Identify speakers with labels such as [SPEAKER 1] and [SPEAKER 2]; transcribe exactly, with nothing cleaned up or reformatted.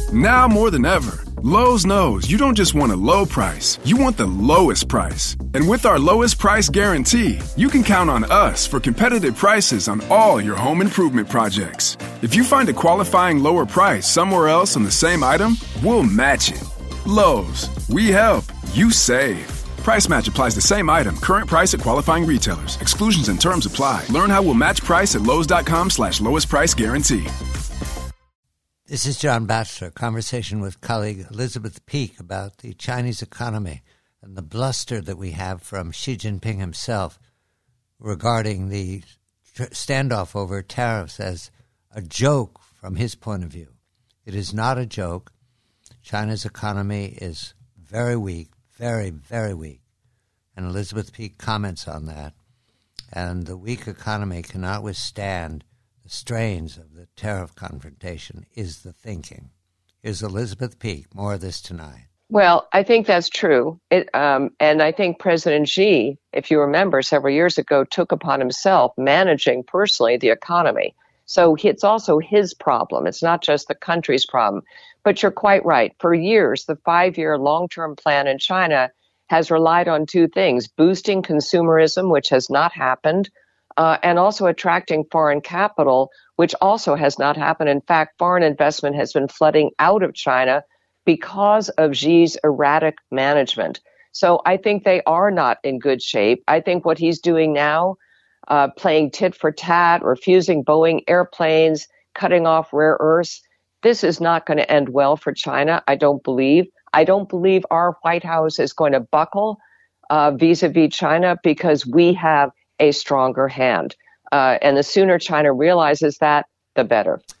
[SPEAKER 1] Now more than ever, Lowe's knows you don't just want a low price, you want the lowest price. And with our lowest price guarantee, you can count on us for competitive prices on all your home improvement projects. If you find a qualifying lower price somewhere else on the same item, we'll match it. Lowe's, we help, you save. Price match applies the same item. Current price at qualifying retailers. Exclusions and terms apply. Learn how we'll match price at Lowe's.com slash lowest price guarantee.
[SPEAKER 2] This is John Batchelor, conversation with colleague Elizabeth Peake about the Chinese economy and the bluster that we have from Xi Jinping himself regarding the standoff over tariffs as a joke from his point of view. It is not a joke. China's economy is very weak, very, very weak. And Elizabeth Peake comments on that. And the weak economy cannot withstand the strains of the tariff confrontation is the thinking. Here's Elizabeth Peake. More of this tonight.
[SPEAKER 3] Well, I think that's true. It, um, and I think President Xi, if you remember, several years ago, took upon himself managing personally the economy. So it's also his problem. It's not just the country's problem. But you're quite right. For years, the five-year long-term plan in China has relied on two things: boosting consumerism, which has not happened, Uh, and also attracting foreign capital, which also has not happened. In fact, foreign investment has been flooding out of China because of Xi's erratic management. So I think they are not in good shape. I think what he's doing now, uh, playing tit for tat, refusing Boeing airplanes, cutting off rare earths, this is not going to end well for China, I don't believe. I don't believe our White House is going to buckle uh, vis-a-vis China because we have a stronger hand. Uh, and the sooner China realizes that, the better.